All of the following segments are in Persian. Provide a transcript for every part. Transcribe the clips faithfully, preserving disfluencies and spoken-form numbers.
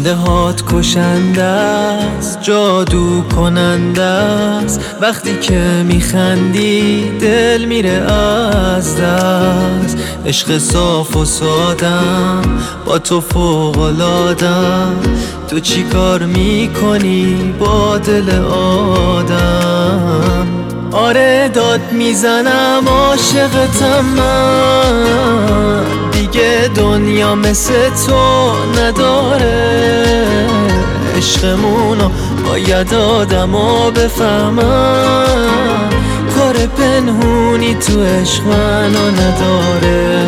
خنده هات کشنده است، جادو کننده است. وقتی که میخندی دل میره از دست. عشق صاف و سادم با تو فوق‌العاده‌ام. تو چی کار میکنی با دل آدم؟ آره داد میزنم عاشقتم من، دیگه دنیا مثل تو نداره. عشقمونو باید آدما بفهمن، کار پنهونی تو عشق منو نداره.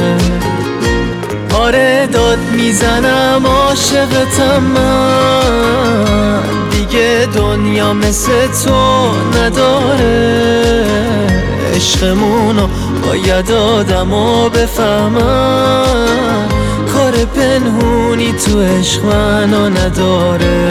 آره داد میزنم عاشقتم من، دیگه دنیا مثل تو نداره. عشقمونو باید آدما بفهمن، کار پنهونی تو عشق منو نداره.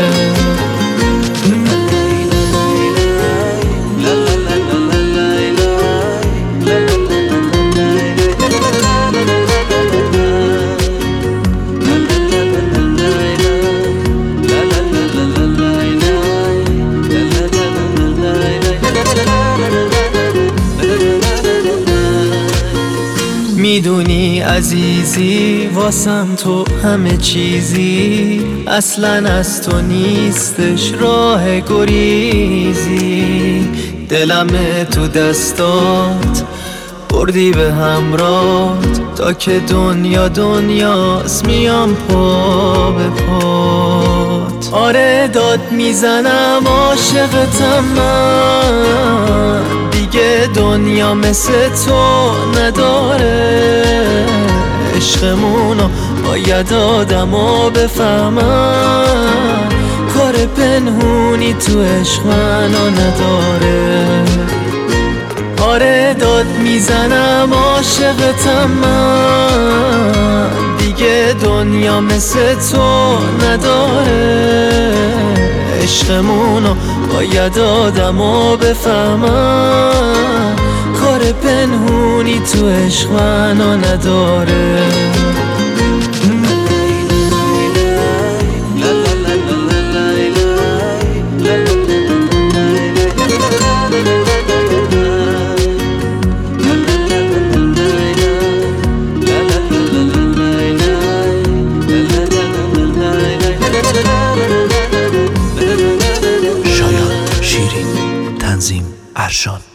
میدونی عزیزی واسم تو همه چیزی، اصلا از تو نیستش راه گریزی. دلمه تو دستات بردی به همراهت، تا که دنیا دنیاست میام پا به پات. آره داد میزنم عاشقتم من، دیگه دنیا مثل تو نداره. عشقمونو باید آدما بفهمن، کار پنهونی تو عشق منو نداره. آره داد میزنم عاشقتم من، دیگه دنیا مثل تو نداره. عشقمونو باید آدما بفهمن، کار پنهونی تو عشق منو نداره. تنظیم ارشان.